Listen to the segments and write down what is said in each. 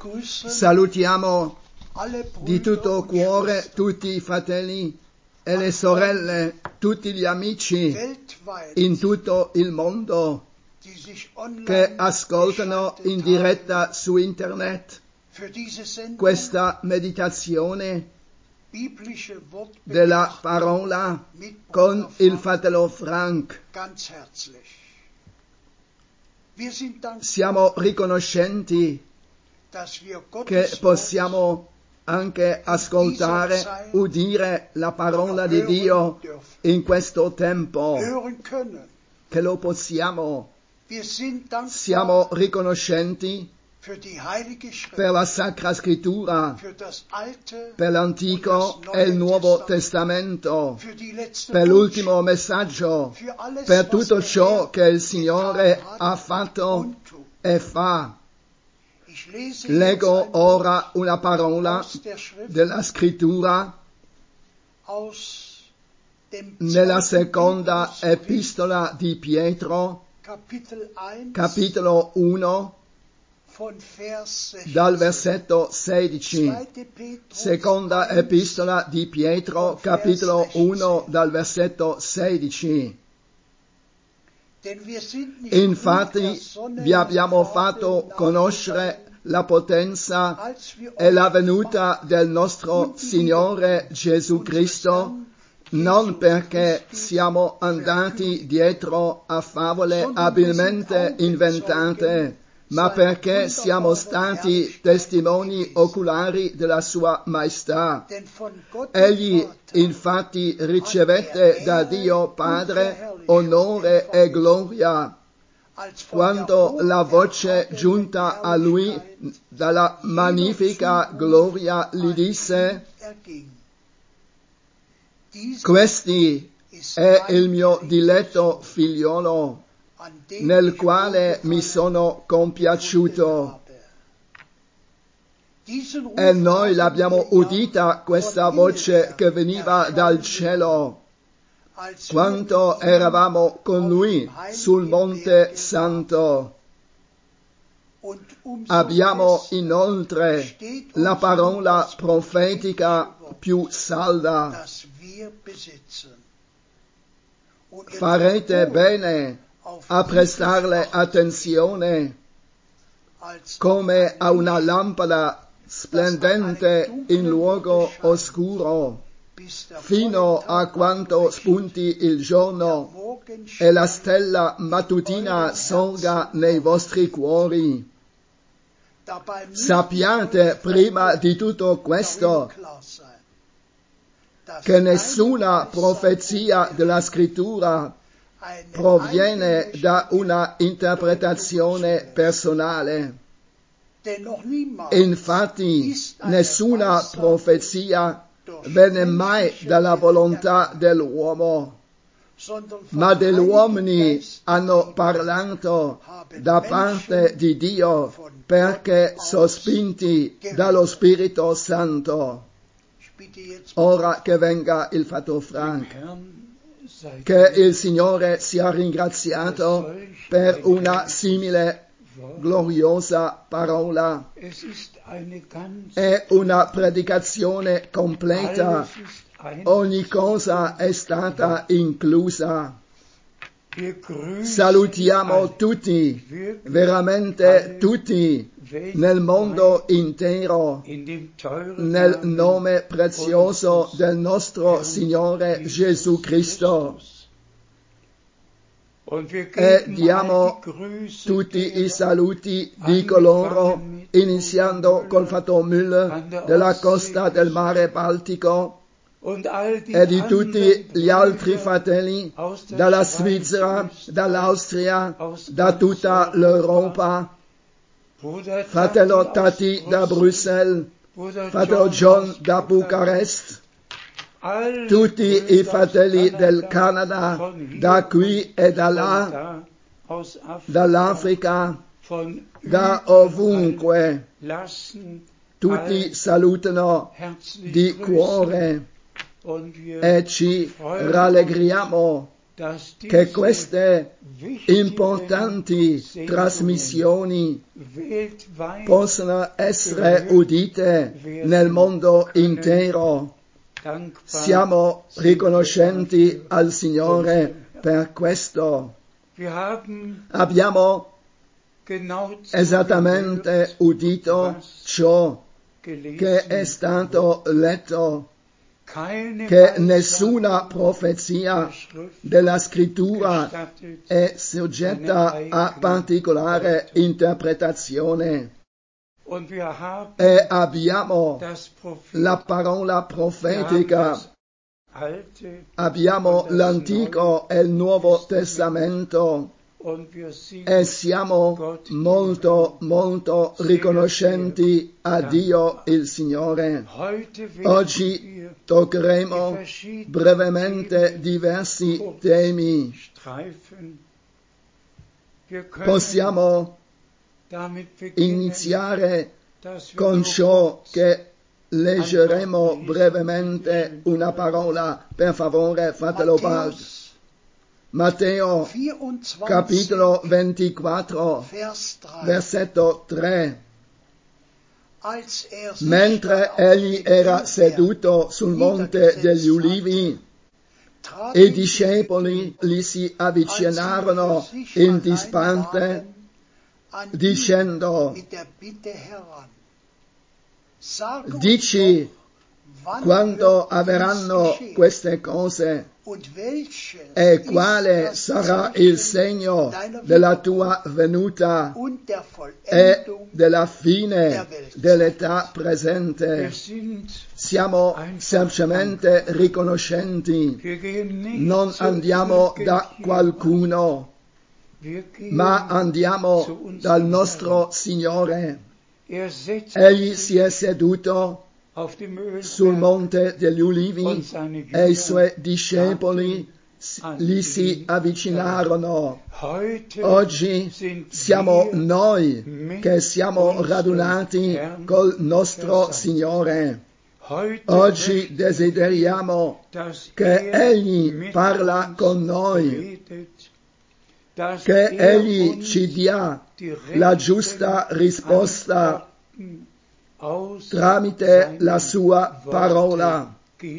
Salutiamo di tutto cuore tutti i fratelli e le sorelle, tutti gli amici in tutto il mondo che ascoltano in diretta su internet questa meditazione della parola con il fratello Frank. Siamo riconoscenti che possiamo anche ascoltare, udire la parola di Dio in questo tempo, che lo possiamo. Siamo riconoscenti per la Sacra Scrittura, per l'Antico e il Nuovo Testamento, per l'ultimo messaggio, per tutto ciò che il Signore ha fatto e fa. Leggo ora una parola della Scrittura nella seconda epistola di Pietro, capitolo 1, dal versetto 16. Seconda epistola di Pietro, capitolo 1, dal versetto 16. Infatti vi abbiamo fatto conoscere la potenza e la venuta del nostro Signore Gesù Cristo, non perché siamo andati dietro a favole abilmente inventate, ma perché siamo stati testimoni oculari della sua maestà. Egli infatti ricevette da Dio Padre onore e gloria, quando la voce giunta a lui dalla magnifica gloria gli disse: «Questi è il mio diletto figliolo, nel quale mi sono compiaciuto». E noi l'abbiamo udita questa voce che veniva dal cielo, quando eravamo con lui sul Monte Santo. Abbiamo inoltre la parola profetica più salda. Farete bene a prestarle attenzione come a una lampada splendente in luogo oscuro, fino a quanto spunti il giorno e la stella mattutina sorga nei vostri cuori. Sappiate prima di tutto questo, che nessuna profezia della Scrittura proviene da una interpretazione personale. Infatti, nessuna profezia venne mai dalla volontà dell'uomo, ma degli uomini hanno parlato da parte di Dio, perché sospinti dallo Spirito Santo. Ora che venga il fratello Frank. Che il Signore sia ringraziato per una simile gloriosa parola. È una predicazione completa, ogni cosa è stata inclusa. Salutiamo tutti, veramente tutti, nel mondo intero, nel nome prezioso del nostro Signore Gesù Cristo. E diamo tutti i saluti di coloro, iniziando col fratello Müller della costa del mare Baltico, e di tutti gli altri fratelli dalla Svizzera, dall'Austria, da tutta l'Europa, fratello Tati da Bruxelles, fratello John da Bucarest, tutti i fratelli del Canada, da qui e da là, dall'Africa, da ovunque, tutti salutano di cuore e ci rallegriamo che queste importanti trasmissioni possano essere udite nel mondo intero. Siamo riconoscenti al Signore per questo. Abbiamo esattamente udito ciò che è stato letto, che nessuna profezia della Scrittura è soggetta a particolare interpretazione. E abbiamo la parola profetica, abbiamo l'Antico e il Nuovo Testamento e siamo molto riconoscenti a Dio il Signore. Oggi toccheremo brevemente diversi temi. Possiamo iniziare con ciò che leggeremo brevemente una parola. Per favore, fatelo parte. Matteo, capitolo 24, versetto 3. Mentre egli era seduto sul monte degli Ulivi, i discepoli gli si avvicinarono in disparte, dicendo: dici quando avverranno queste cose e quale sarà il segno della tua venuta e della fine dell'età presente. Siamo semplicemente riconoscenti. Non andiamo da qualcuno, ma andiamo dal nostro Signore. Egli si è seduto sul monte degli Ulivi e i suoi discepoli gli si avvicinarono. Oggi siamo noi che siamo radunati col nostro Signore. Oggi desideriamo che Egli parla con noi, che Egli ci dia la giusta risposta tramite la sua parola.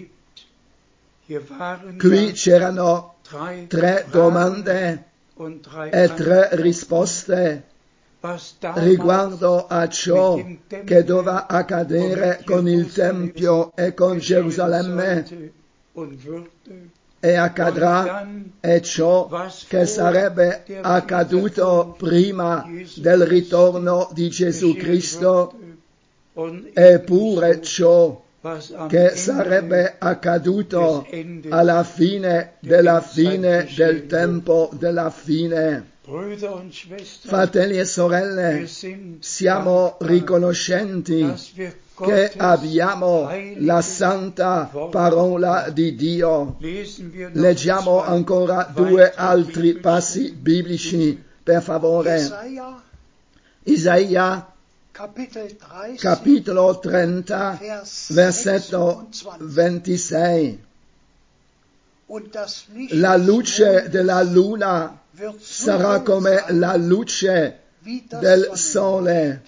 Qui c'erano 3 domande e 3 risposte riguardo a ciò che doveva accadere con il Tempio e con Gerusalemme, e accadrà, e ciò che sarebbe accaduto prima del ritorno di Gesù Cristo, eppure ciò che sarebbe accaduto alla fine della fine del tempo della fine. Fratelli e sorelle, siamo riconoscenti che abbiamo la santa parola di Dio. Leggiamo ancora 2 altri passi biblici, per favore. Isaia, capitolo 30, versetto 26. La luce della luna sarà come la luce del sole,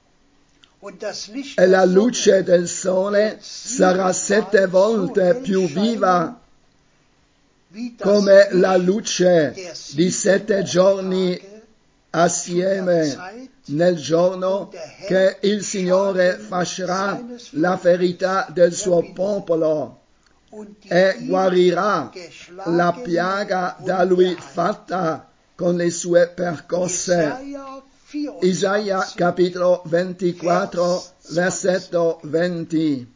e la luce del sole sarà 7 volte più viva come la luce di 7 giorni assieme, nel giorno che il Signore fascerà la ferità del suo popolo e guarirà la piaga da lui fatta con le sue percosse. Isaia capitolo 24, versetto 20.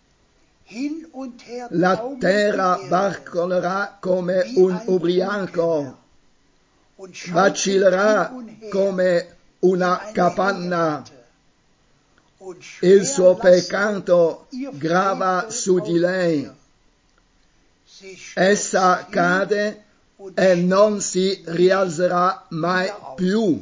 La terra barcolerà come un ubriaco, vacillerà come una capanna. Il suo peccato grava su di lei. Essa cade e non si rialzerà mai più.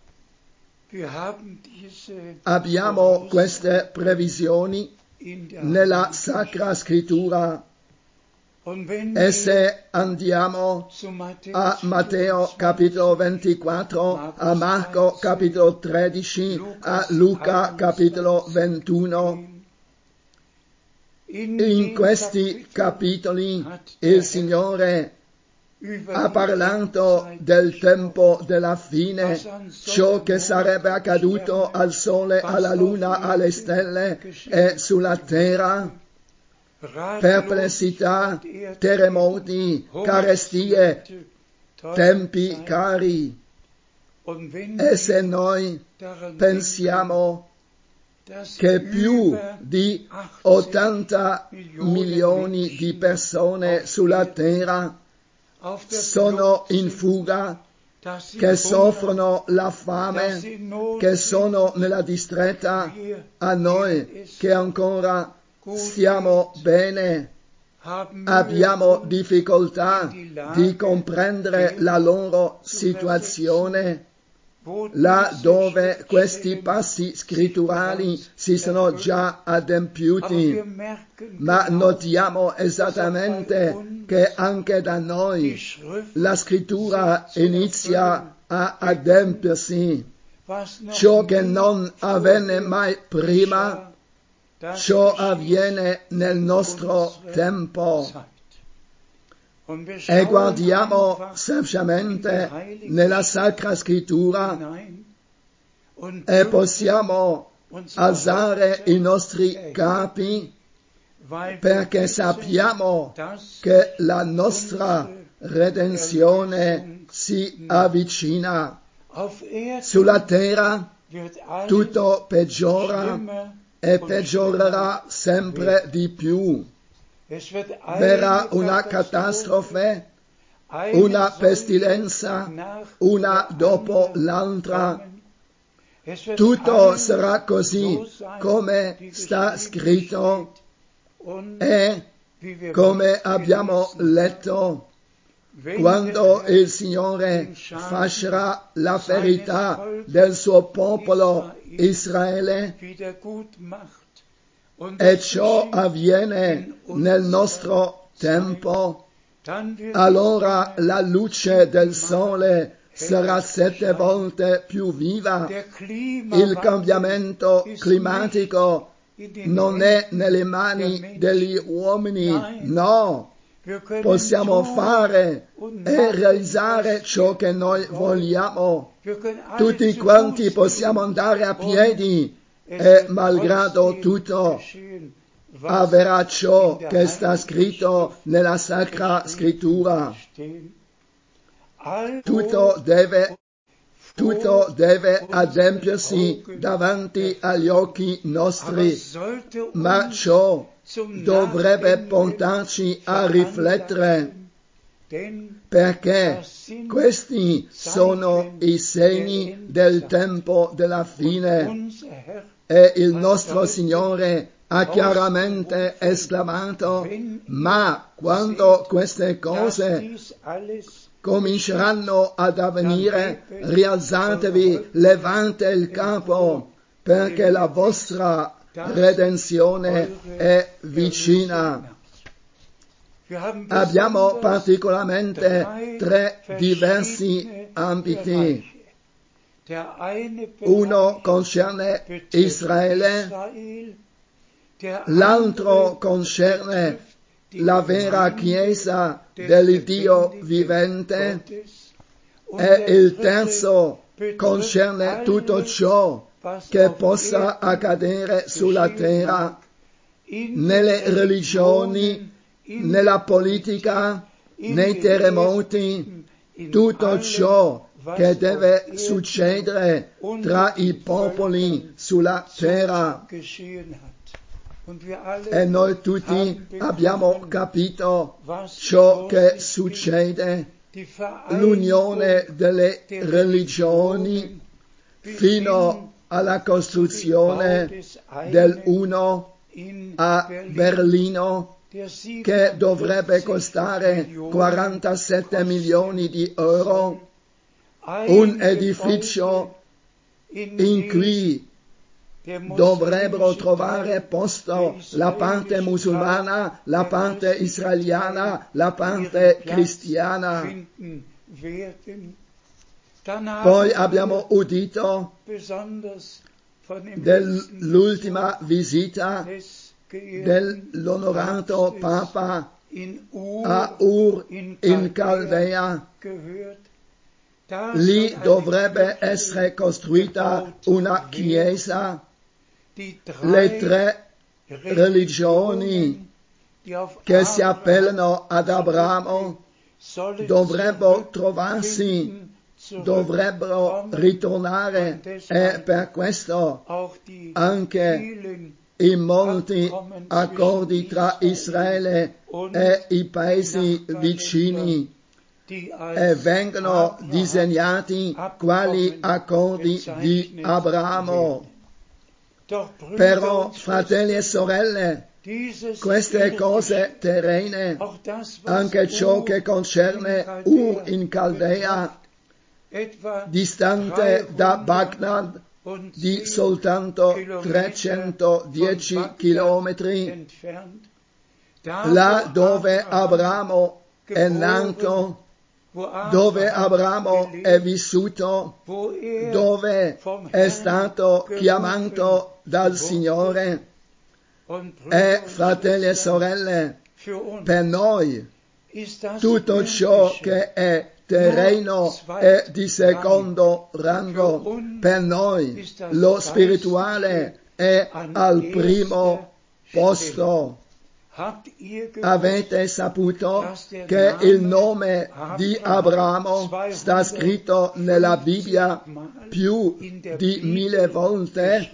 Abbiamo queste previsioni nella Sacra Scrittura. E se andiamo a Matteo capitolo 24, a Marco capitolo 13, a Luca capitolo 21, in questi capitoli il Signore ha parlato del tempo della fine, ciò che sarebbe accaduto al Sole, alla Luna, alle stelle e sulla terra, perplessità, terremoti, carestie, tempi cari. E se noi pensiamo che più di 80 milioni di persone sulla terra sono in fuga, che soffrono la fame, che sono nella distretta, a noi che ancora stiamo bene, abbiamo difficoltà di comprendere la loro situazione, là dove questi passi scritturali si sono già adempiuti, ma notiamo esattamente che anche da noi la scrittura inizia a adempiersi. Ciò che non avvenne mai prima, ciò avviene nel nostro tempo. E guardiamo semplicemente nella Sacra Scrittura e possiamo alzare i nostri capi perché sappiamo che la nostra redenzione si avvicina. Sulla terra tutto peggiora e peggiorerà sempre di più. Verrà una catastrofe, una pestilenza, una dopo l'altra. Tutto sarà così come sta scritto e come abbiamo letto. Quando il Signore fascerà la ferità del suo popolo Israele, e ciò avviene nel nostro tempo, allora la luce del sole sarà 7 volte più viva. Il cambiamento climatico non è nelle mani degli uomini, no. Possiamo fare e realizzare ciò che noi vogliamo. Tutti quanti possiamo andare a piedi e malgrado tutto avverrà ciò che sta scritto nella Sacra Scrittura. Tutto deve adempiersi davanti agli occhi nostri, ma ciò dovrebbe portarci a riflettere, perché questi sono i segni del tempo della fine. E il nostro Signore ha chiaramente esclamato: ma quando queste cose cominceranno ad avvenire, rialzatevi, levate il capo, perché la vostra redenzione è vicina. Abbiamo particolarmente 3 diversi ambiti. Uno concerne Israele, l'altro concerne la vera Chiesa dell'Iddio vivente e il terzo concerne tutto ciò che possa accadere sulla terra, nelle religioni, nella politica, nei terremoti, tutto ciò che deve succedere tra i popoli sulla terra. E noi tutti abbiamo capito ciò che succede, l'unione delle religioni fino alla costruzione dell'uno a Berlino, che dovrebbe costare 47 milioni di euro, un edificio in cui dovrebbero trovare posto la parte musulmana, la parte israeliana, la parte cristiana. Poi abbiamo udito dell'ultima visita dell'onorato Papa a Ur in Caldea. Lì dovrebbe essere costruita una chiesa. Le tre religioni che si appellano ad Abramo dovrebbero trovarsi, dovrebbero ritornare, e per questo anche i molti accordi tra Israele e i paesi vicini vengono disegnati quali accordi di Abramo. Però, fratelli e sorelle, queste cose terrene, anche ciò che concerne Ur in Caldea, distante da Baghdad di soltanto 310 chilometri, là dove Abramo è nato, dove Abramo è vissuto, dove è stato chiamato dal Signore. E, fratelli e sorelle, per noi tutto ciò che è terreno è di secondo rango. Per noi lo spirituale è al primo posto. Avete saputo che il nome di Abramo sta scritto nella Bibbia più di 1000 volte?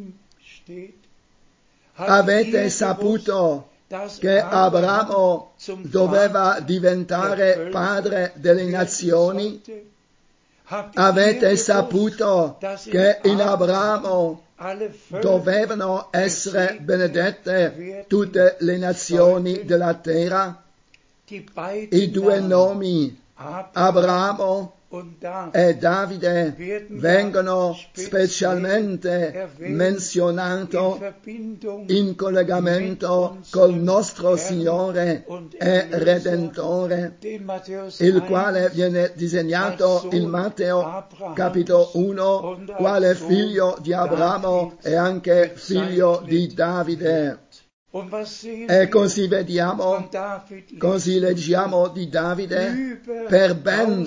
Avete saputo che Abramo doveva diventare padre delle nazioni? Avete saputo che in Abramo dovevano essere benedette tutte le nazioni della terra? I due nomi, Abramo e Davide, vengono specialmente menzionati in collegamento col nostro Signore e Redentore, il quale viene disegnato in Matteo capitolo 1, quale figlio di Abramo e anche figlio di Davide. E così vediamo, così leggiamo di Davide per ben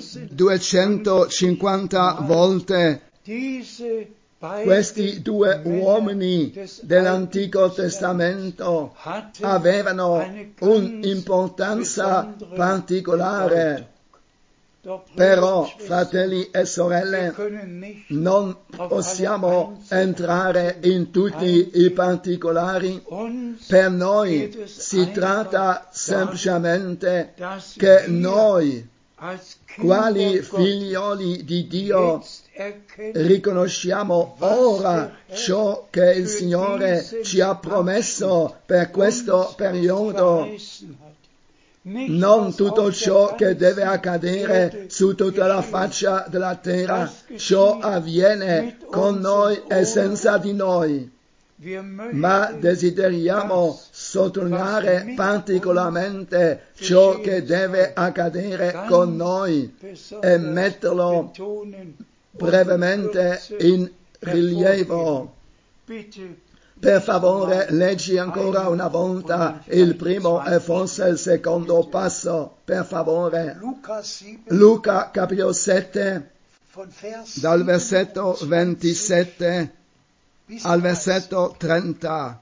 250 volte. Questi due uomini dell'Antico Testamento avevano un'importanza particolare. Però, fratelli e sorelle, non possiamo entrare in tutti i particolari. Per noi si tratta semplicemente che noi, quali figlioli di Dio, riconosciamo ora ciò che il Signore ci ha promesso per questo periodo. Non tutto ciò che deve accadere su tutta la faccia della terra, ciò avviene con noi e senza di noi. Ma desideriamo sottolineare particolarmente ciò che deve accadere con noi e metterlo brevemente in rilievo. Per favore, leggi ancora una volta il primo e forse il secondo passo, per favore. Luca capitolo 7, dal versetto 27 al versetto 30.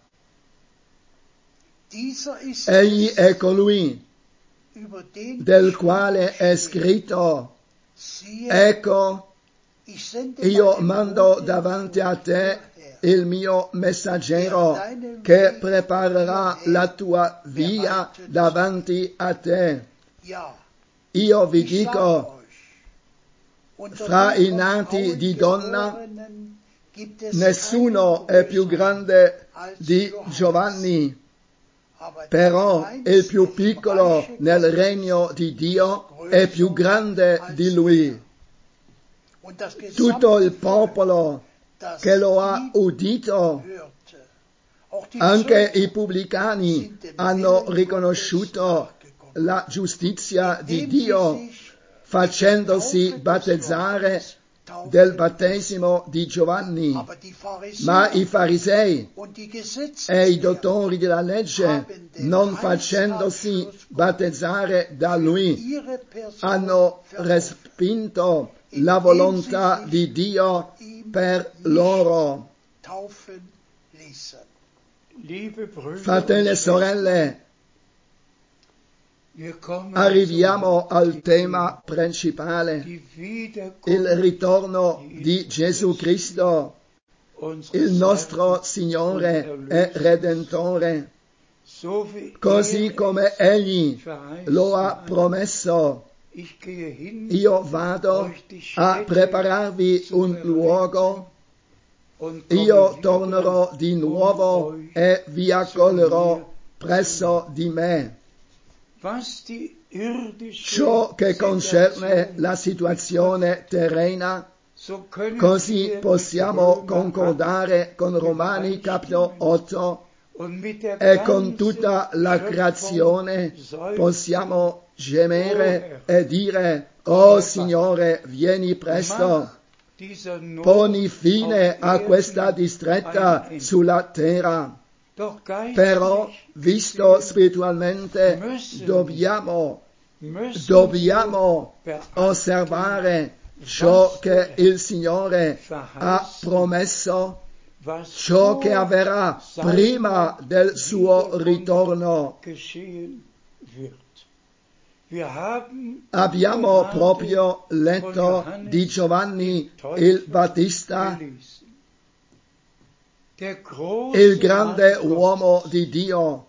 Egli è colui del quale è scritto: ecco, io mando davanti a te il mio messaggero che preparerà la tua via davanti a te. Io vi dico, fra i nati di donna nessuno è più grande di Giovanni, però il più piccolo nel regno di Dio è più grande di lui. Tutto il popolo che lo ha udito. Anche i pubblicani hanno riconosciuto la giustizia di Dio facendosi battezzare del battesimo di Giovanni, ma i farisei e i dottori della legge, non facendosi battezzare da lui, hanno respinto la volontà di Dio per loro. Fratelli e sorelle, arriviamo al tema principale, il ritorno di Gesù Cristo, il nostro Signore e Redentore, così come Egli lo ha promesso. Io vado a prepararvi un luogo, io tornerò di nuovo e vi accoglierò presso di me. Ciò che concerne la situazione terrena, così possiamo concordare con Romani capitolo 8 e con tutta la creazione possiamo gemere e dire: «Oh Signore, vieni presto, poni fine a questa distretta sulla terra». Però, visto spiritualmente, dobbiamo osservare ciò che il Signore ha promesso, ciò che avverrà prima del suo ritorno. Abbiamo proprio letto di Giovanni il Battista, il grande uomo di Dio,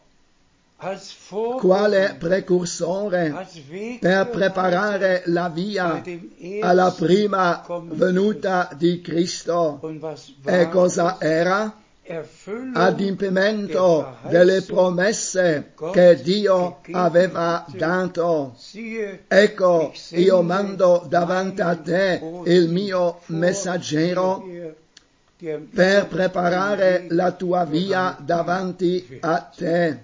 quale precursore per preparare la via alla prima venuta di Cristo. E cosa era? Adempimento delle promesse che Dio aveva dato. Ecco, io mando davanti a te il mio messaggero per preparare la tua via davanti a te.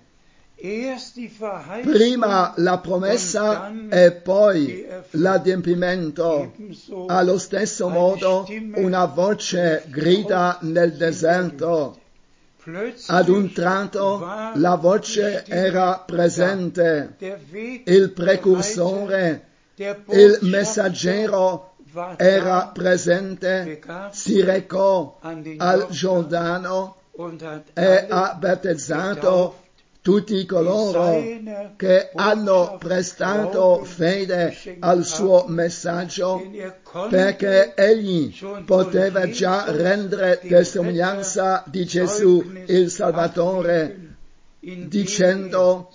Prima la promessa e poi l'adempimento. Allo stesso modo una voce grida nel deserto. Ad un tratto la voce era presente. Il precursore, il messaggero era presente, si recò al Giordano e ha battezzato tutti coloro che hanno prestato fede al suo messaggio, perché egli poteva già rendere testimonianza di Gesù il Salvatore, dicendo: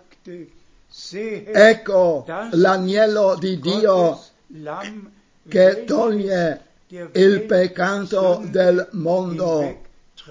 «Ecco l'agnello di Dio che toglie il peccato del mondo».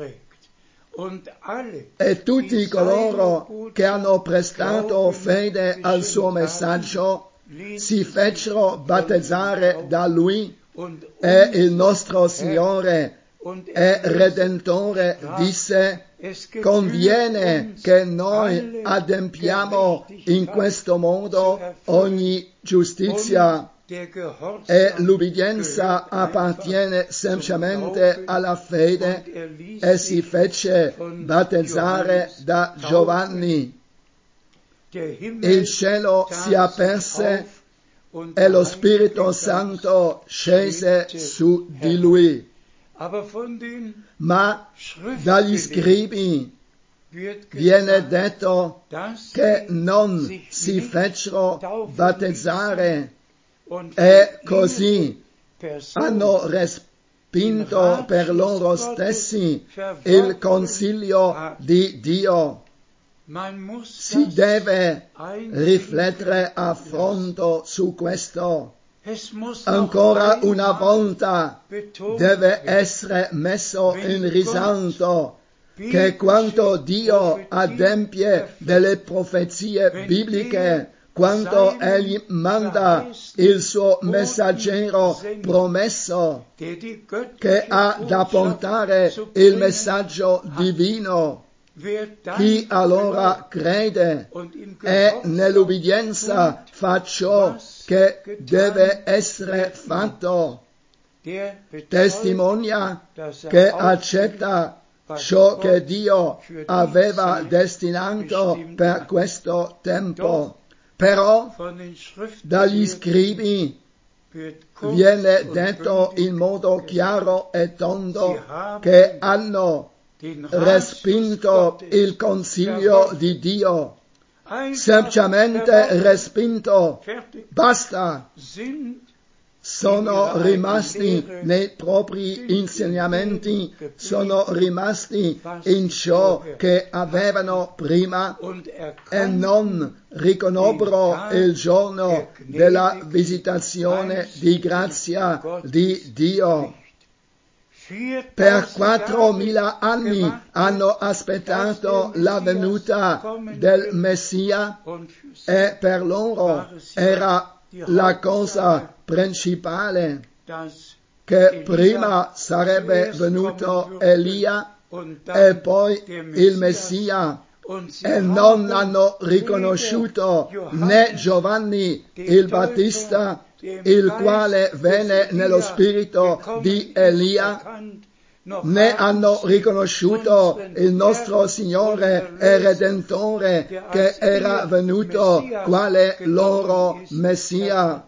E tutti coloro che hanno prestato fede al suo messaggio si fecero battezzare da lui, e il nostro Signore e Redentore disse: «Conviene che noi adempiamo in questo modo ogni giustizia». E l'ubbidienza appartiene semplicemente alla fede, e si fece battezzare da Giovanni. Il cielo si aperse e lo Spirito Santo scese su di lui. Ma dagli scribi viene detto che non si fecero battezzare, e così hanno respinto per loro stessi il consiglio di Dio. Si deve riflettere a fondo su questo. Ancora una volta deve essere messo in risalto che quanto Dio adempie delle profezie bibliche, quando egli manda il suo messaggero promesso che ha da portare il messaggio divino. Chi allora crede e nell'ubbidienza fa ciò che deve essere fatto, testimonia che accetta ciò che Dio aveva destinato per questo tempo. Però dagli scribi viene detto in modo chiaro e tondo che hanno respinto il consiglio di Dio, semplicemente respinto, basta. Sono rimasti nei propri insegnamenti, sono rimasti in ciò che avevano prima e non riconobbero il giorno della visitazione di grazia di Dio. Per 4.000 anni hanno aspettato la venuta del Messia e per loro era la cosa principale che prima sarebbe venuto Elia e poi il Messia, e non hanno riconosciuto né Giovanni il Battista, il quale venne nello spirito di Elia, né hanno riconosciuto il nostro Signore e Redentore che era venuto quale loro Messia.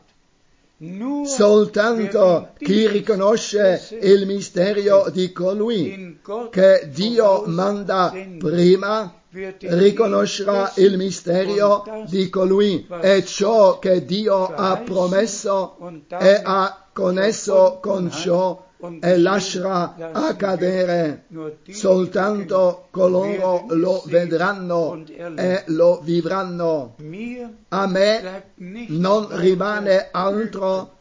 Soltanto chi riconosce il mistero di colui che Dio manda prima riconoscerà il mistero di colui e ciò che Dio ha promesso e ha connesso con ciò e lascerà accadere. Soltanto coloro lo vedranno e lo vivranno. A me non rimane altro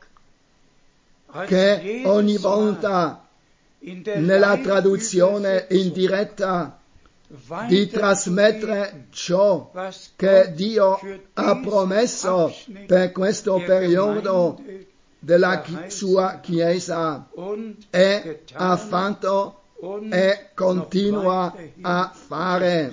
che ogni volta nella traduzione in diretta di trasmettere ciò che Dio ha promesso per questo periodo della sua Chiesa e ha fatto e continua a fare.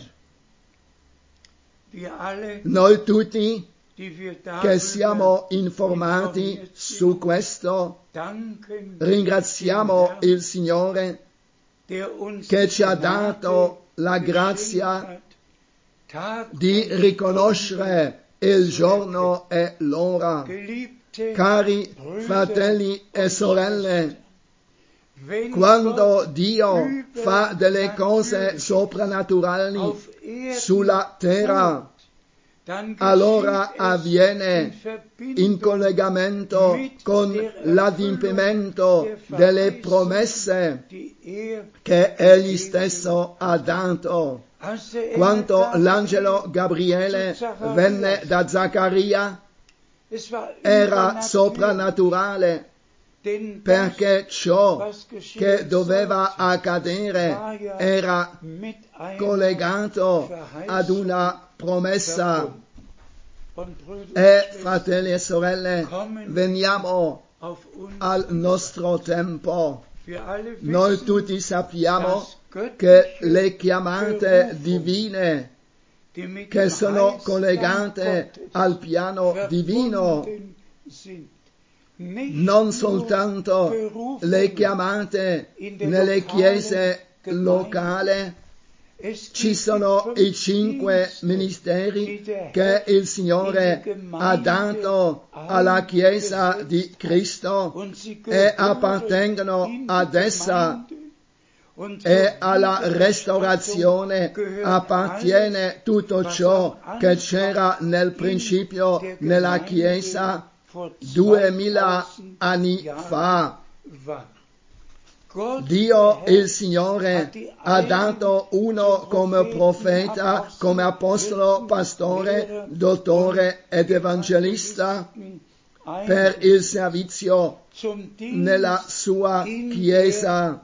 Noi tutti che siamo informati su questo ringraziamo il Signore che ci ha dato la grazia di riconoscere il giorno e l'ora. Cari fratelli e sorelle, quando Dio fa delle cose soprannaturali sulla terra, allora avviene in collegamento con l'adempimento delle promesse che Egli stesso ha dato. Quando l'angelo Gabriele venne da Zaccaria, era soprannaturale, perché ciò che doveva accadere era collegato ad una promessa. E fratelli e sorelle, veniamo al nostro tempo. Noi tutti sappiamo che le chiamate divine che sono collegate al piano divino, non soltanto le chiamate nelle chiese locali, ci sono i 5 ministeri che il Signore ha dato alla Chiesa di Cristo e appartengono ad essa, e alla restaurazione appartiene tutto ciò che c'era nel principio nella Chiesa 2000 anni fa. Dio, il Signore, ha dato uno come profeta, come apostolo, pastore, dottore ed evangelista per il servizio nella sua Chiesa.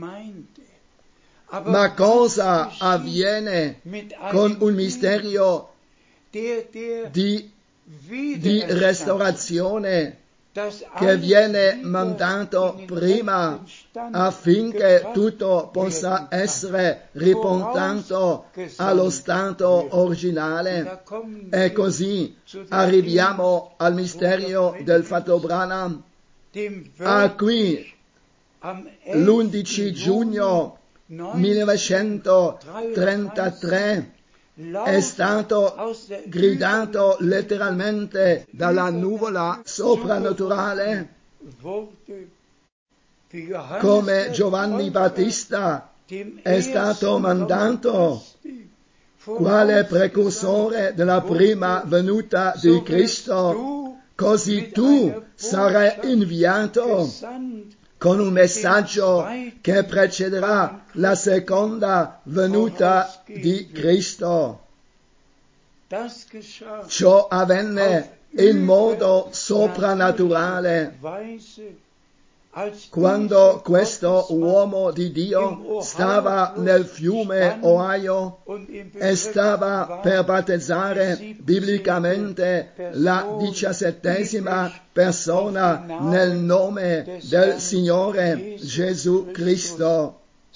Ma cosa avviene con un mistero di di restaurazione che viene mandato prima affinché tutto possa essere riportato allo stato originale. E così arriviamo al mistero del fatto Branham, a cui l'11 giugno 1933 è stato gridato letteralmente dalla nuvola soprannaturale, come Giovanni Battista è stato mandato quale precursore della prima venuta di Cristo, così tu sarai inviato con un messaggio che precederà la seconda venuta di Cristo. Ciò avvenne in modo soprannaturale quando questo uomo di Dio stava nel fiume Ohio e stava per battezzare biblicamente la 17ª persona nel nome del Signore Gesù Cristo.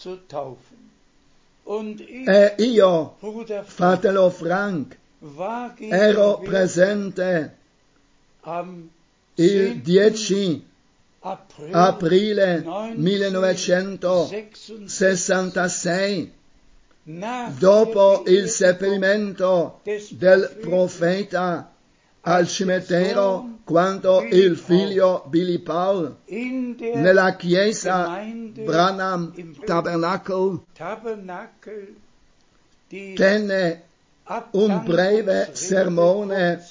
E io, fratello Frank, ero presente il 10 aprile 1966, dopo il seppellimento del profeta al cimitero, quando il figlio Billy Paul nella chiesa Branham Tabernacle tenne un breve sermone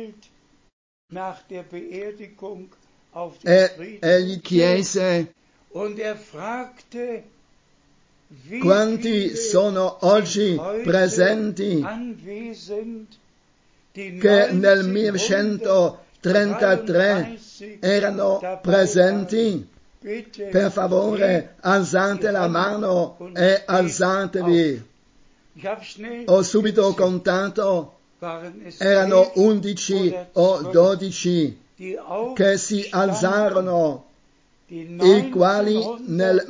e egli chiese: quanti sono oggi presenti che nel 1933 erano presenti? Per favore, alzate la mano e alzatevi. Ho subito contato, erano 11 o 12 che si alzarono, i quali nel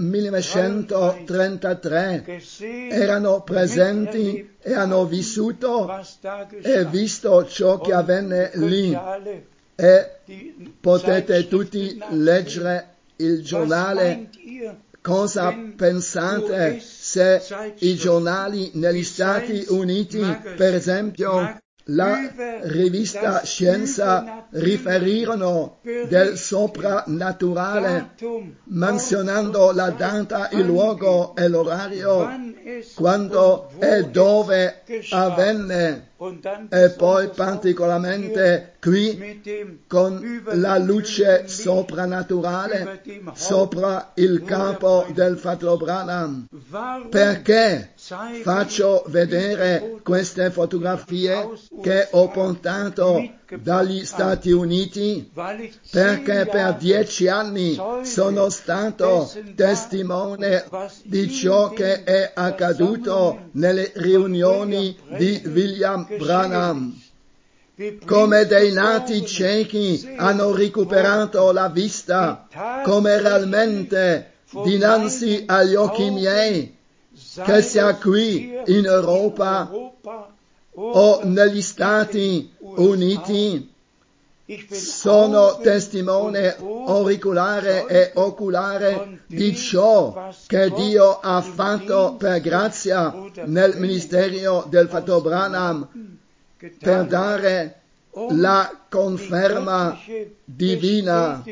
1933 erano presenti e hanno vissuto e visto ciò che avvenne lì. E potete tutti leggere il giornale. Cosa pensate se i giornali negli Stati Uniti, per esempio, la rivista Scienza, riferirono del soprannaturale, menzionando la data, il luogo e l'orario, quando e dove avvenne, e poi particolarmente qui con la luce soprannaturale sopra il capo del fratello Branham. Perché faccio vedere queste fotografie che ho portato dagli Stati Uniti? Perché per 10 anni sono stato testimone di ciò che è accaduto nelle riunioni di William Branham. Come dei nati ciechi hanno recuperato la vista, come realmente dinanzi agli occhi miei, che sia qui in Europa o negli Stati Uniti, sono testimone auricolare e oculare di ciò che Dio ha fatto per grazia nel ministero del fratello Branham, per dare la conferma divina.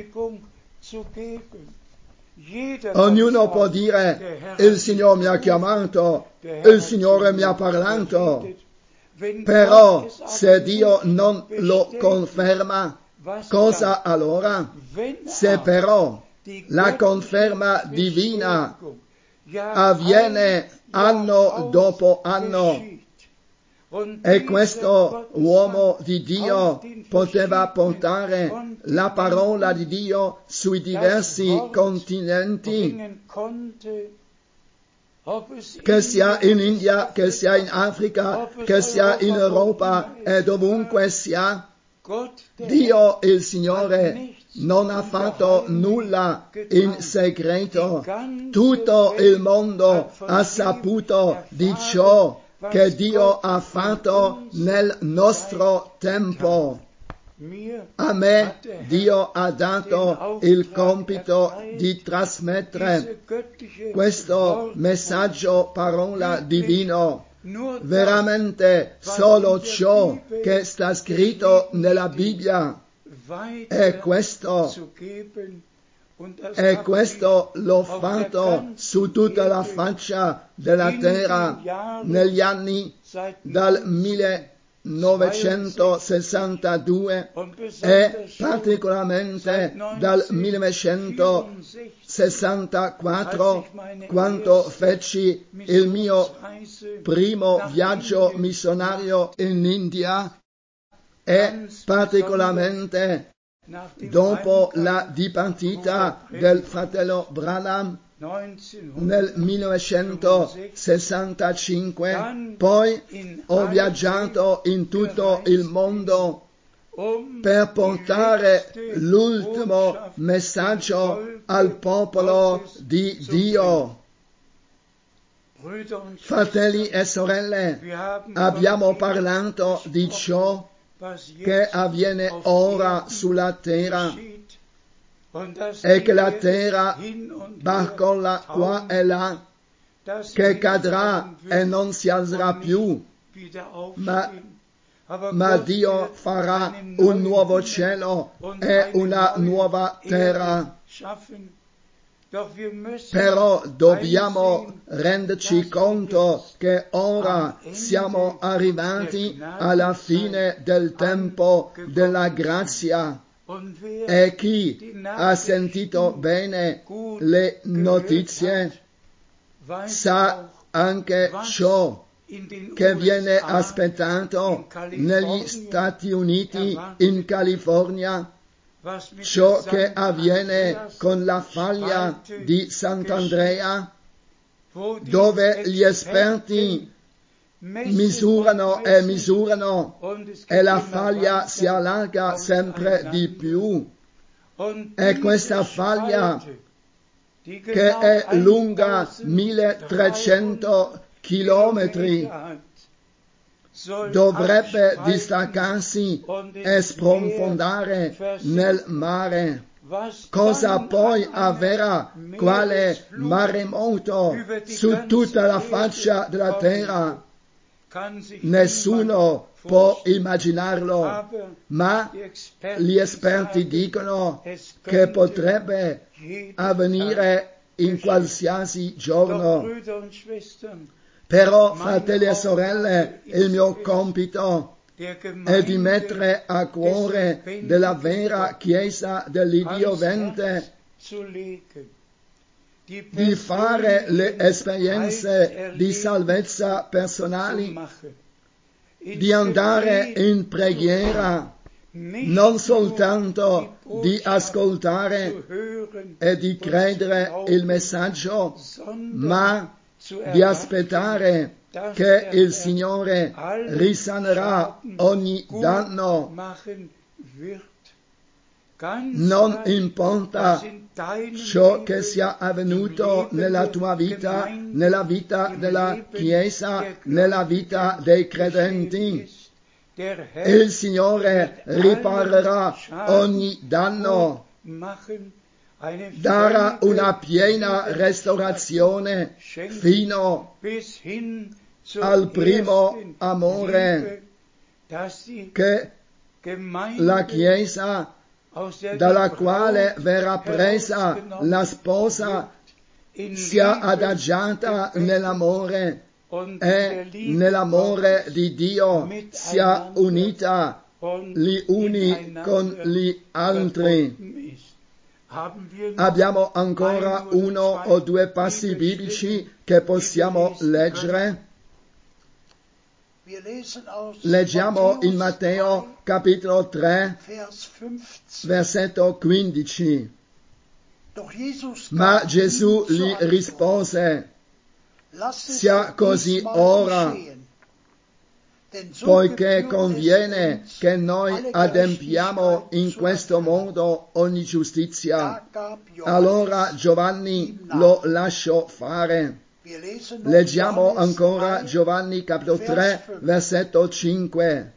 Ognuno può dire: il Signore mi ha chiamato, il Signore mi ha parlato. Però se Dio non lo conferma, cosa allora? Se però la conferma divina avviene anno dopo anno, e questo uomo di Dio poteva portare la parola di Dio sui diversi continenti, che sia in India, che sia in Africa, che sia in Europa e dovunque sia, Dio il Signore non ha fatto nulla in segreto. Tutto il mondo ha saputo di ciò che Dio ha fatto nel nostro tempo. A me Dio ha dato il compito di trasmettere questo messaggio parola divino. Veramente solo ciò che sta scritto nella Bibbia e questo l'ho fatto su tutta la faccia della terra negli anni dal 1962 e particolarmente dal 1964, quando feci il mio primo viaggio missionario in India e particolarmente dopo la dipartita del fratello Branham nel 1965, poi ho viaggiato in tutto il mondo per portare l'ultimo messaggio al popolo di Dio. Fratelli e sorelle, abbiamo parlato di ciò che avviene ora sulla terra e che la terra barcolla qua e là, che cadrà e non si alzerà più, ma Dio farà un nuovo cielo e una nuova terra. Però dobbiamo renderci conto che ora siamo arrivati alla fine del tempo della grazia e chi ha sentito bene le notizie sa anche ciò che viene aspettato negli Stati Uniti, in California, ciò che avviene con la faglia di Sant'Andrea, dove gli esperti misurano e la faglia si allarga sempre di più. E questa faglia, che è lunga 1300 chilometri, dovrebbe distaccarsi e sprofondare nel mare. Cosa poi avverrà? Quale maremoto su tutta la faccia della terra? Nessuno può immaginarlo, ma gli esperti dicono che potrebbe avvenire in qualsiasi giorno. Però, fratelli e sorelle, il mio compito è di mettere a cuore della vera Chiesa dell'Iddio vivente, di fare le esperienze di salvezza personali, di andare in preghiera, non soltanto di ascoltare e di credere il messaggio, ma di aspettare che il Signore risanerà ogni danno. Non importa ciò che sia avvenuto nella tua vita, nella vita della Chiesa, nella vita dei credenti, il Signore riparerà ogni danno, darà una piena restaurazione fino al primo amore che la Chiesa, dalla quale verrà presa la sposa, sia adagiata nell'amore e nell'amore di Dio, sia unita gli uni con gli altri. Abbiamo ancora uno o due passi biblici che possiamo leggere. Leggiamo in Matteo capitolo 3, versetto 15. Ma Gesù gli rispose: sia così ora, poiché conviene che noi adempiamo in questo modo ogni giustizia. Allora Giovanni lo lasciò fare. Leggiamo ancora Giovanni capitolo 3, versetto 5.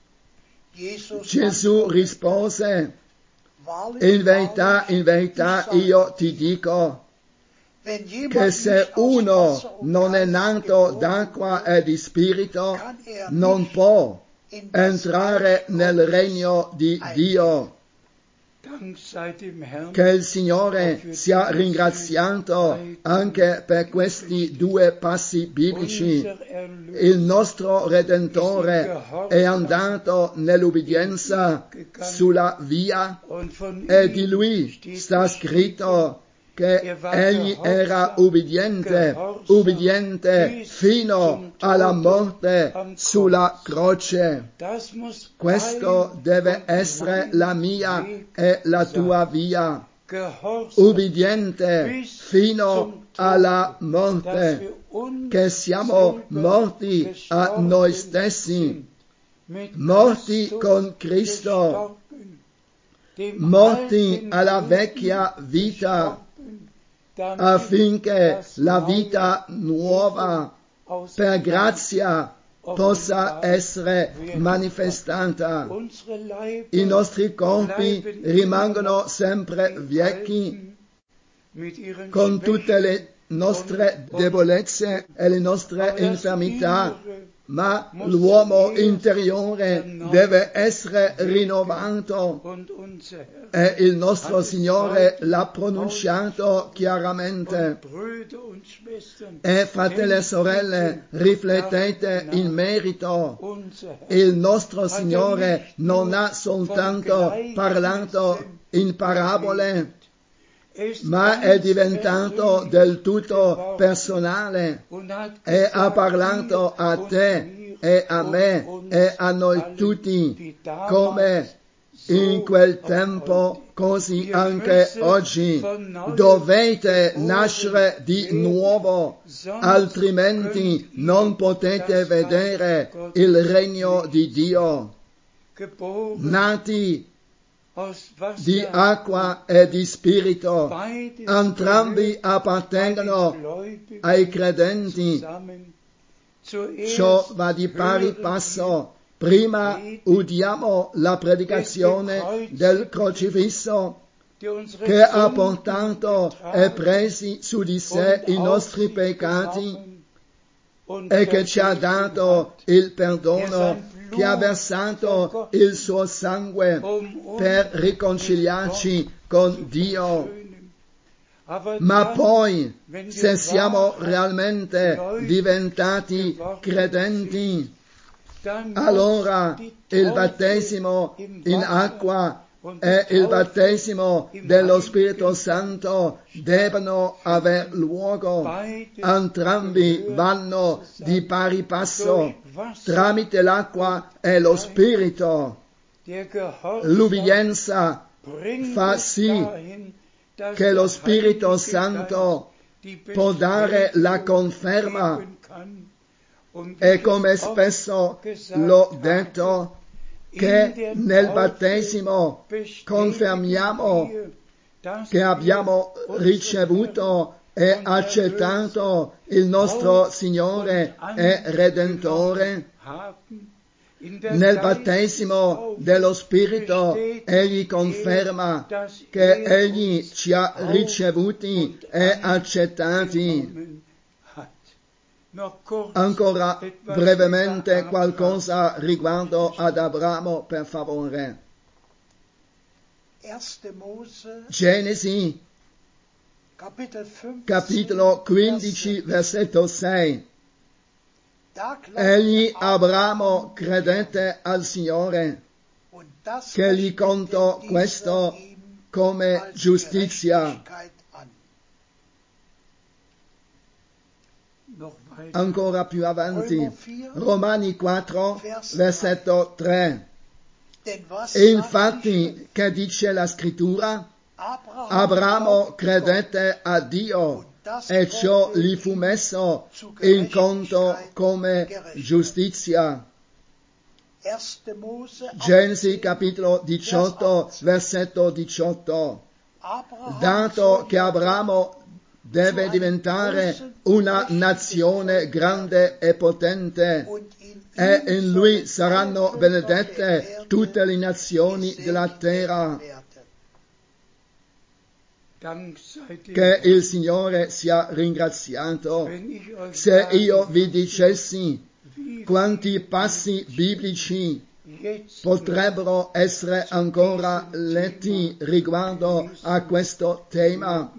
Gesù rispose: in verità io ti dico che se uno non è nato d'acqua e di spirito non può entrare nel regno di Dio. Che il Signore sia ringraziato anche per questi due passi biblici. Il nostro Redentore è andato nell'ubbidienza sulla via e di lui sta scritto che egli era ubbidiente fino alla morte sulla croce. Questo deve essere la mia e la tua via. Ubbidiente fino alla morte, che siamo morti a noi stessi, morti con Cristo, morti alla vecchia vita, affinché la vita nuova per grazia possa essere manifestata. I nostri corpi rimangono sempre vecchi, con tutte le nostre debolezze e le nostre infermità, ma l'uomo interiore deve essere rinnovato e il nostro Signore l'ha pronunciato chiaramente. E fratelli e sorelle, riflettete in merito. Il nostro Signore non ha soltanto parlato in parabole, ma è diventato del tutto personale e ha parlato a te e a me e a noi tutti, come in quel tempo, così anche oggi. Dovete nascere di nuovo, altrimenti non potete vedere il regno di Dio. Nati di acqua e di spirito, entrambi appartengono ai credenti. Ciò va di pari passo. Prima udiamo la predicazione del crocifisso, che ha portato e presi su di sé i nostri peccati e che ci ha dato il perdono, che ha versato il suo sangue per riconciliarci con Dio. Ma poi, se siamo realmente diventati credenti, allora il battesimo in acqua e il battesimo dello Spirito Santo devono aver luogo. Entrambi vanno di pari passo tramite l'acqua e lo Spirito. L'ubbidienza fa sì che lo Spirito Santo può dare la conferma. E come spesso l'ho detto, che nel battesimo confermiamo che abbiamo ricevuto e accettato il nostro Signore e Redentore. Nel battesimo dello Spirito Egli conferma che Egli ci ha ricevuti e accettati. Ancora brevemente qualcosa riguardo ad Abramo, per favore. Genesi, capitolo 15, versetto 6. Egli, Abramo, credette al Signore, che gli contò questo come giustizia. Ancora più avanti, Romani 4, versetto 3. E infatti, che dice la scrittura? Abramo credette a Dio e ciò gli fu messo in conto come giustizia. Genesi capitolo 18, versetto 18. Dato che Abramo deve diventare una nazione grande e potente, e in lui saranno benedette tutte le nazioni della terra. Che il Signore sia ringraziato. Se io vi dicessi quanti passi biblici potrebbero essere ancora letti riguardo a questo tema.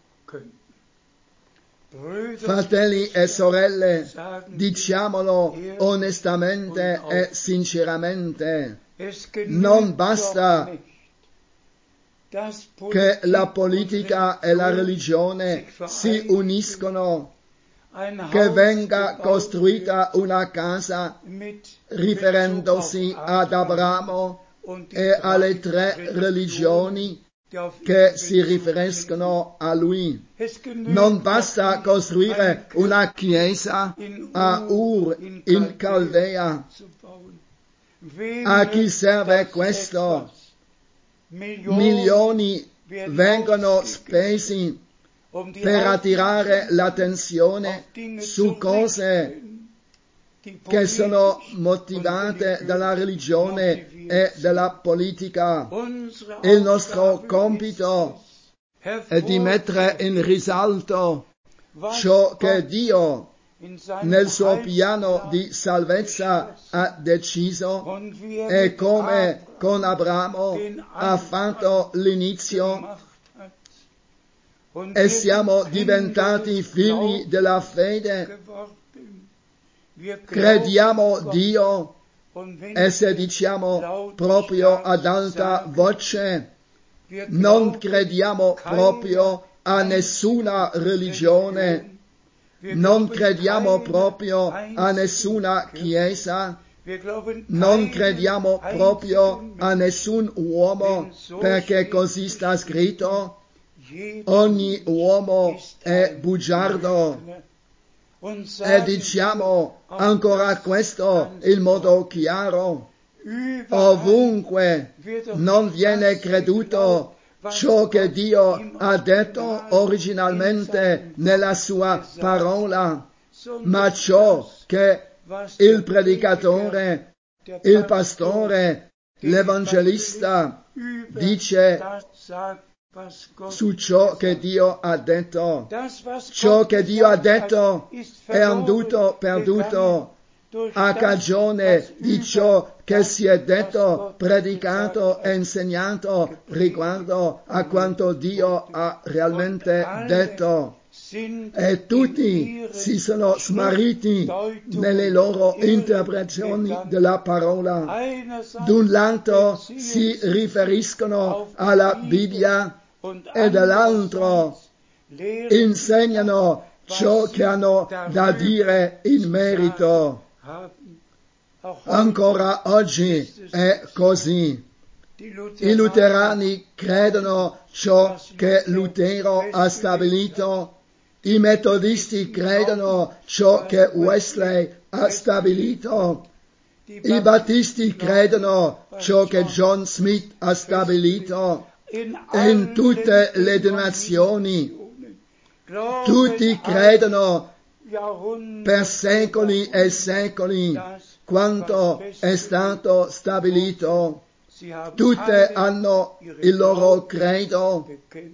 Fratelli e sorelle, diciamolo onestamente e sinceramente, non basta che la politica e la religione si uniscono, che venga costruita una casa riferendosi ad Abramo e alle 3 religioni che si riferiscono a lui. Non basta costruire una chiesa a Ur in Caldea. A chi serve questo? Milioni vengono spesi per attirare l'attenzione su cose che sono motivate dalla religione e dalla politica. Il nostro compito è di mettere in risalto ciò che Dio nel suo piano di salvezza ha deciso e come con Abramo ha fatto l'inizio e siamo diventati figli della fede. Crediamo Dio e se diciamo proprio ad alta voce, non crediamo proprio a nessuna religione, non crediamo proprio a nessuna chiesa, non crediamo proprio a nessun uomo, perché così sta scritto, ogni uomo è bugiardo. E diciamo ancora questo in modo chiaro, ovunque non viene creduto ciò che Dio ha detto originalmente nella sua parola, ma ciò che il predicatore, il pastore, l'evangelista dice su ciò che Dio ha detto. Ciò che Dio ha detto è andato perduto a cagione di ciò che si è detto, predicato e insegnato riguardo a quanto Dio ha realmente detto. E tutti si sono smarriti nelle loro interpretazioni della parola. D'un lato si riferiscono alla Bibbia e dall'altro insegnano ciò che hanno da dire in merito. Ancora oggi è così. I luterani credono ciò che Lutero ha stabilito, i metodisti credono ciò che Wesley ha stabilito, i battisti credono ciò che John Smith ha stabilito. In tutte le denominazioni tutti credono per secoli e secoli quanto è stato stabilito. Tutte hanno il loro credo,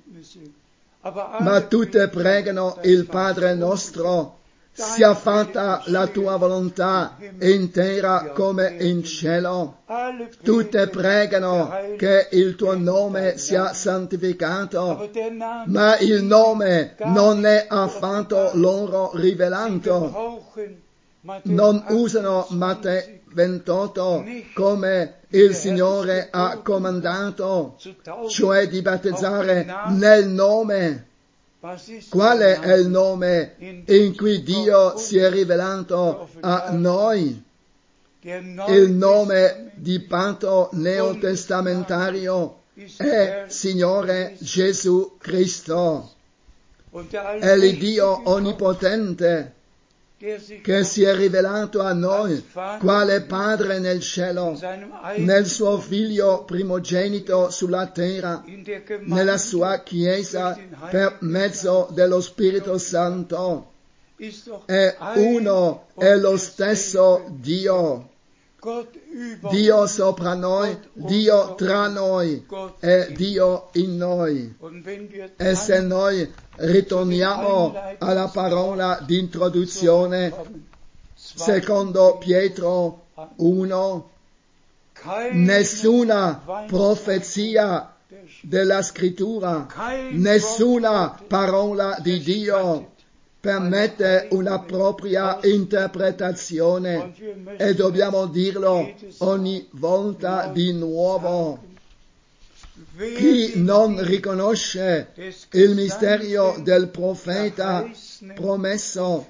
ma tutte pregano il Padre nostro, sia fatta la tua volontà in terra come in cielo. Tutte pregano che il tuo nome sia santificato, ma il nome non è affatto loro rivelato. Non usano Matteo 28 come il Signore ha comandato, cioè di battezzare nel nome. Quale è il nome in cui Dio si è rivelato a noi? Il nome di patto neotestamentario è Signore Gesù Cristo. È l'Iddio onnipotente che si è rivelato a noi quale Padre nel cielo, nel suo Figlio primogenito sulla terra, nella sua Chiesa per mezzo dello Spirito Santo. È uno e lo stesso Dio. Dio sopra noi, Dio tra noi e Dio in noi. E se noi ritorniamo alla parola di introduzione, secondo Pietro 1, nessuna profezia della Scrittura, nessuna parola di Dio permette una propria interpretazione e dobbiamo dirlo ogni volta di nuovo. Chi non riconosce il mistero del profeta promesso,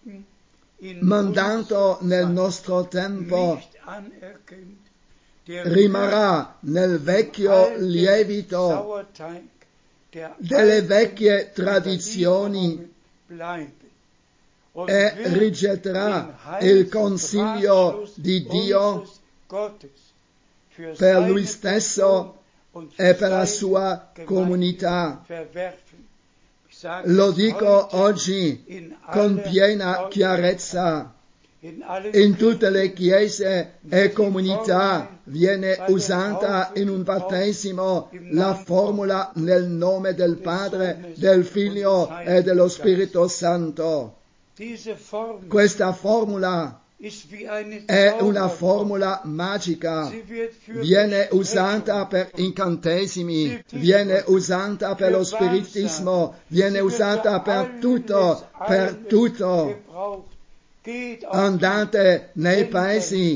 mandato nel nostro tempo, rimarrà nel vecchio lievito delle vecchie tradizioni e rigetterà il consiglio di Dio per lui stesso e per la sua comunità. Lo dico oggi con piena chiarezza. In tutte le chiese e comunità viene usata in un battesimo la formula nel nome del Padre, del Figlio e dello Spirito Santo. Questa formula è una formula magica, viene usata per incantesimi, viene usata per lo spiritismo, viene usata per tutto. Andate nei paesi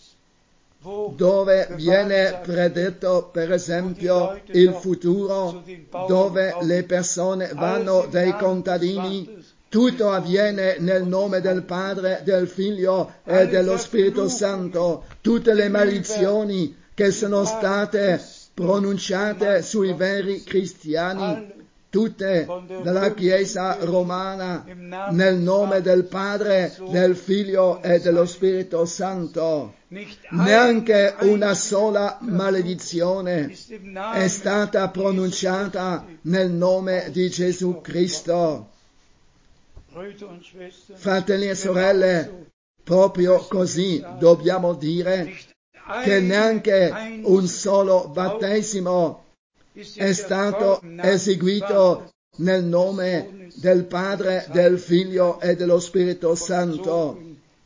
dove viene predetto per esempio il futuro, dove le persone vanno dai contadini, tutto avviene nel nome del Padre, del Figlio e dello Spirito Santo. Tutte le maledizioni che sono state pronunciate sui veri cristiani, tutte dalla Chiesa romana, nel nome del Padre, del Figlio e dello Spirito Santo. Neanche una sola maledizione è stata pronunciata nel nome di Gesù Cristo. Fratelli e sorelle, proprio così dobbiamo dire che neanche un solo battesimo è stato eseguito nel nome del Padre, del Figlio e dello Spirito Santo.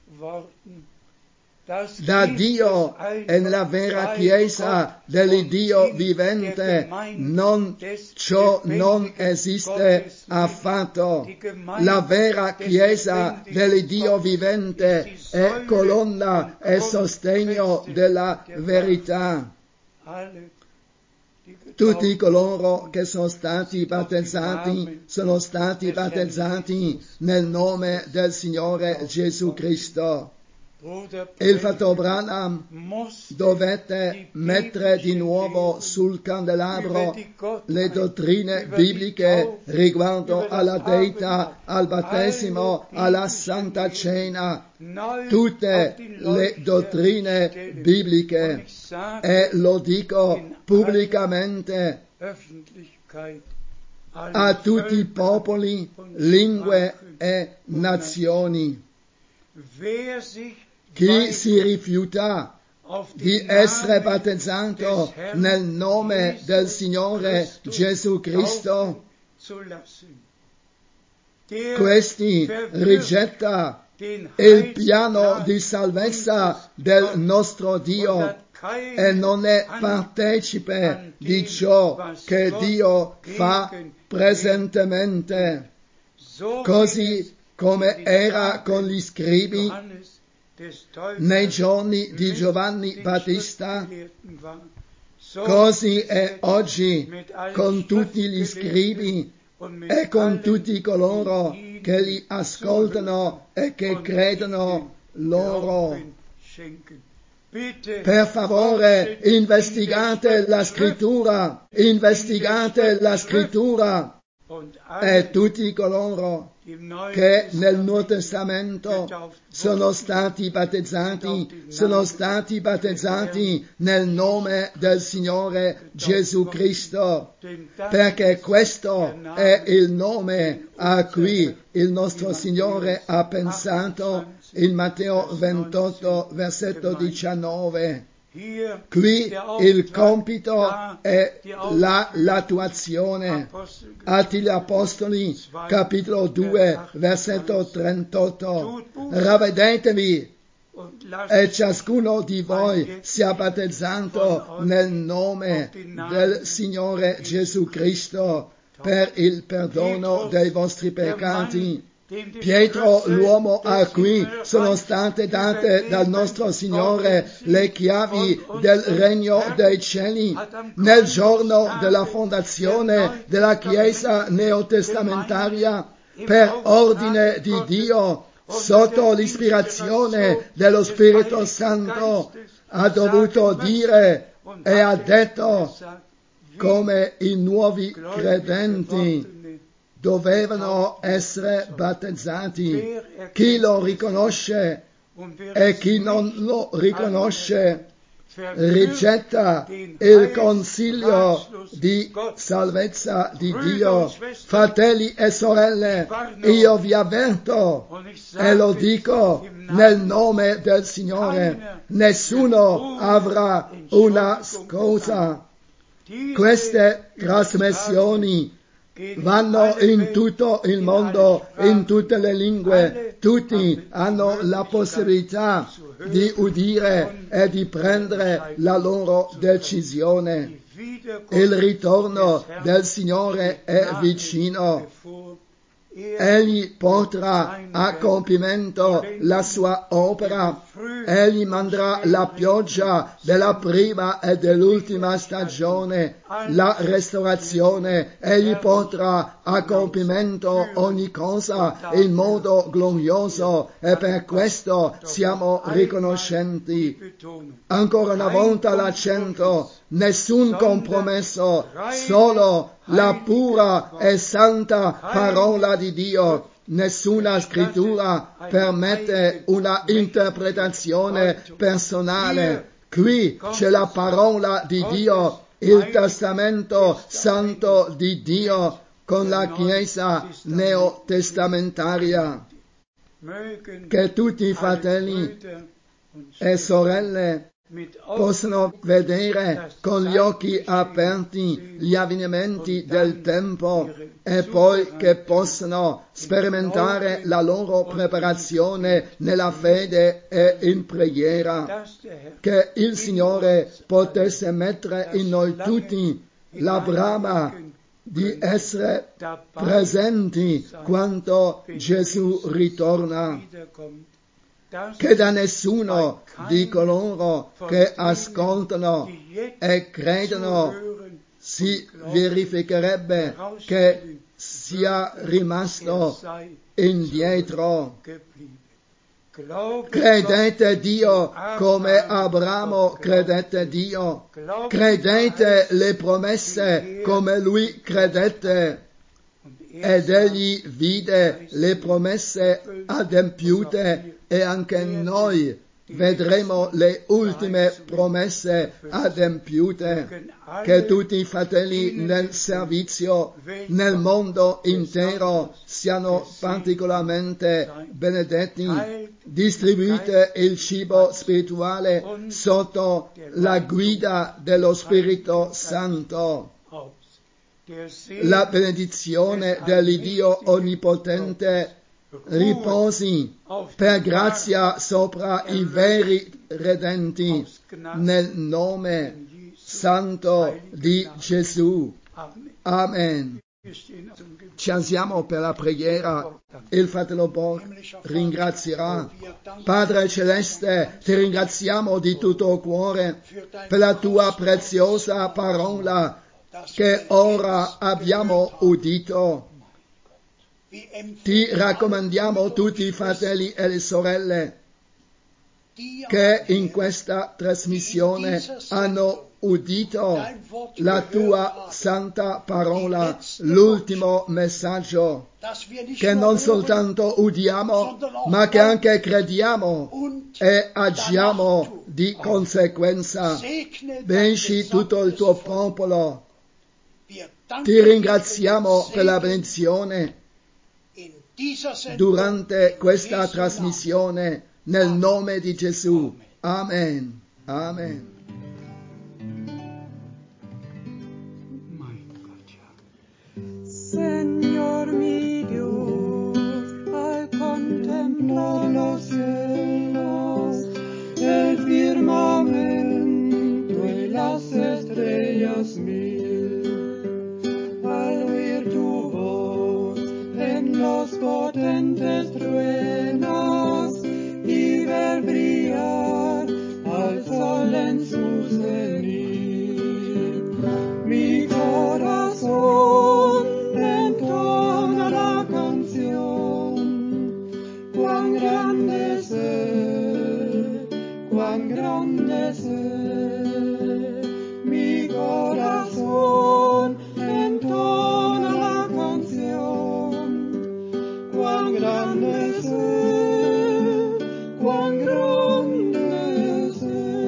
Da Dio e nella vera Chiesa dell'Iddio vivente ciò non esiste affatto. La vera Chiesa dell'Iddio vivente è colonna e sostegno della verità. Tutti coloro che sono stati battezzati nel nome del Signore Gesù Cristo. Il fratello Branham dovette mettere di nuovo sul candelabro le dottrine bibliche riguardo alla Deità, al battesimo, alla Santa Cena, tutte le dottrine bibliche, e lo dico pubblicamente a tutti i popoli, lingue e nazioni. Chi si rifiuta di essere battezzato nel nome del Signore Gesù Cristo, questi rigetta il piano di salvezza del nostro Dio e non è partecipe di ciò che Dio fa presentemente, così come era con gli scribi nei giorni di Giovanni Battista, così è oggi con tutti gli scribi e con tutti coloro che li ascoltano e che credono loro. Per favore, investigate la scrittura e tutti coloro che nel Nuovo Testamento sono stati battezzati nel nome del Signore Gesù Cristo, perché questo è il nome a cui il nostro Signore ha pensato in Matteo 28, versetto 19. Qui il compito è l'attuazione. Atti degli Apostoli, capitolo 2, versetto 38. Ravvedetevi e ciascuno di voi sia battezzato nel nome del Signore Gesù Cristo per il perdono dei vostri peccati. Pietro, l'uomo a cui sono state date dal nostro Signore le chiavi del regno dei cieli, nel giorno della fondazione della Chiesa neotestamentaria, per ordine di Dio, sotto l'ispirazione dello Spirito Santo, ha dovuto dire e ha detto come i nuovi credenti dovevano essere battezzati. Chi lo riconosce e chi non lo riconosce rigetta il consiglio di salvezza di Dio. Fratelli e sorelle, io vi avverto e lo dico nel nome del Signore, nessuno avrà una scusa. Queste trasmissioni vanno in tutto il mondo, in tutte le lingue, tutti hanno la possibilità di udire e di prendere la loro decisione. Il ritorno del Signore è vicino. Egli porterà a compimento la sua opera. Egli manderà la pioggia della prima e dell'ultima stagione, la restaurazione. Egli porterà a compimento ogni cosa in modo glorioso e per questo siamo riconoscenti. Ancora una volta l'accento, nessun compromesso, solo la pura e santa parola di Dio. Nessuna scrittura permette una interpretazione personale. Qui c'è la parola di Dio, il testamento santo di Dio con la Chiesa neotestamentaria. Che tutti i fratelli e sorelle possono vedere con gli occhi aperti gli avvenimenti del tempo e poi che possano sperimentare la loro preparazione nella fede e in preghiera. Che il Signore potesse mettere in noi tutti la brama di essere presenti quando Gesù ritorna. Che da nessuno di coloro che ascoltano e credono si verificherebbe che sia rimasto indietro. Credete Dio come Abramo credette Dio. Credete le promesse come lui credette. Ed egli vide le promesse adempiute e anche noi vedremo le ultime promesse adempiute. Che tutti i fratelli nel servizio nel mondo intero siano particolarmente benedetti. Distribuite il cibo spirituale sotto la guida dello Spirito Santo. La benedizione dell'Iddio Onnipotente riposi per grazia sopra i veri redenti nel nome santo di Gesù. Amen. Ci alziamo per la preghiera. Il fratello Borg ringrazierà. Padre Celeste, ti ringraziamo di tutto cuore per la tua preziosa parola che ora abbiamo udito. Ti raccomandiamo tutti i fratelli e le sorelle che in questa trasmissione hanno udito la tua santa parola, l'ultimo messaggio, che non soltanto udiamo, ma che anche crediamo e agiamo di conseguenza. Benci tutto il tuo popolo. Ti ringraziamo per la benedizione durante questa trasmissione nel nome di Gesù. Amen. Amen. Señor mi Dios, al contemplar los cielos, el firmamento y las estrellas mil, al oír tu voz en los potentes truenos y ver brillar al sol en su cenit, mi corazón entona la canción. Cuán grande es Él, mi corazón entona la canción. Cuán grande es Él, cuán grande es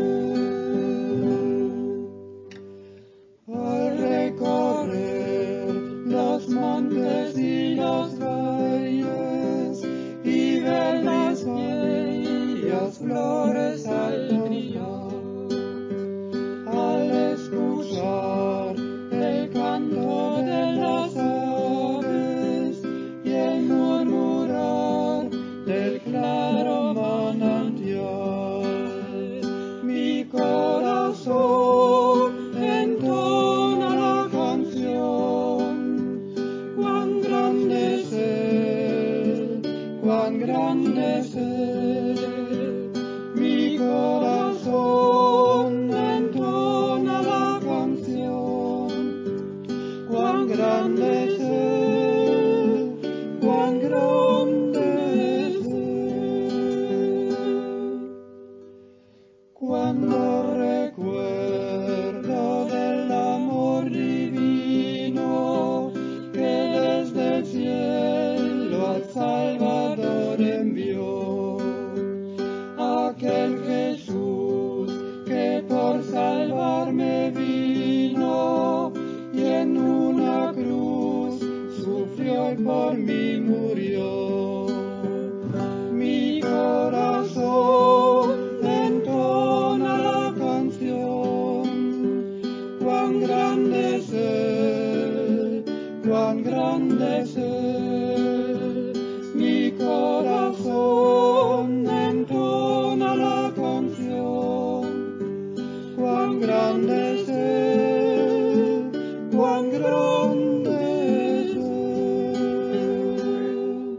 Él. Al recorrer los montes y los valles y ver las bellas flores al brillar, al escuchar el canto de las aves y el murmurar del claro manantial, mi corazón entona la canción. Cuán grande es Él, cuán grande es Él, mi corazón entona la canción. Cuán grande es Él, cuán grande es Él. Cuando recuerdo del amor divino que desde el cielo al Salvador envió, aquel Jesús que por salvarme vino y en una cruz sufrió y por mí murió. Mi corazón entona la canción. Cuán grande es Él, cuán grande es Él. Mi corazón entona la canción. Cuán grande es Él, cuán grande es Él.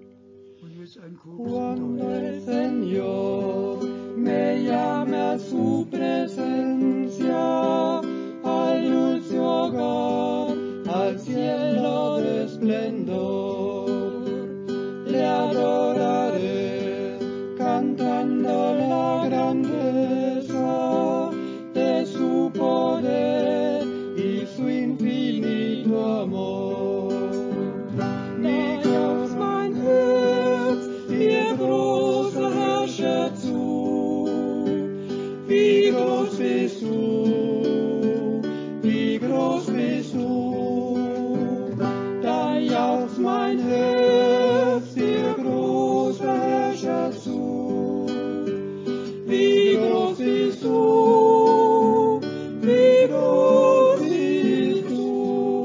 Cuando el Señor me llame a su presencia, al dulce hogar, al cielo de esplendor, le adoraré cantando la grandeza de su poder y su infinito amor. Mir aus mein Herz Ihr großer Herrscher zu. Wie groß bist du, wie groß bist du. Da jauchzt mein Herz Ihr großer Herrscher zu. Wie groß bist du, wie groß bist du.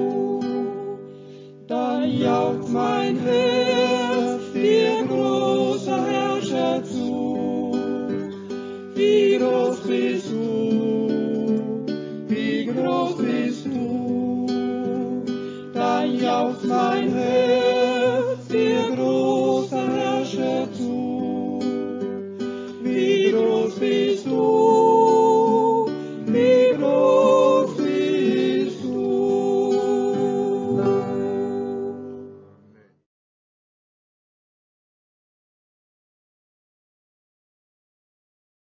Da jauchzt mein Herz dir großer Herrscher zu. Wie groß bist du, wie groß bist du. Da jauchzt mein Herz dir großer Herrscher zu.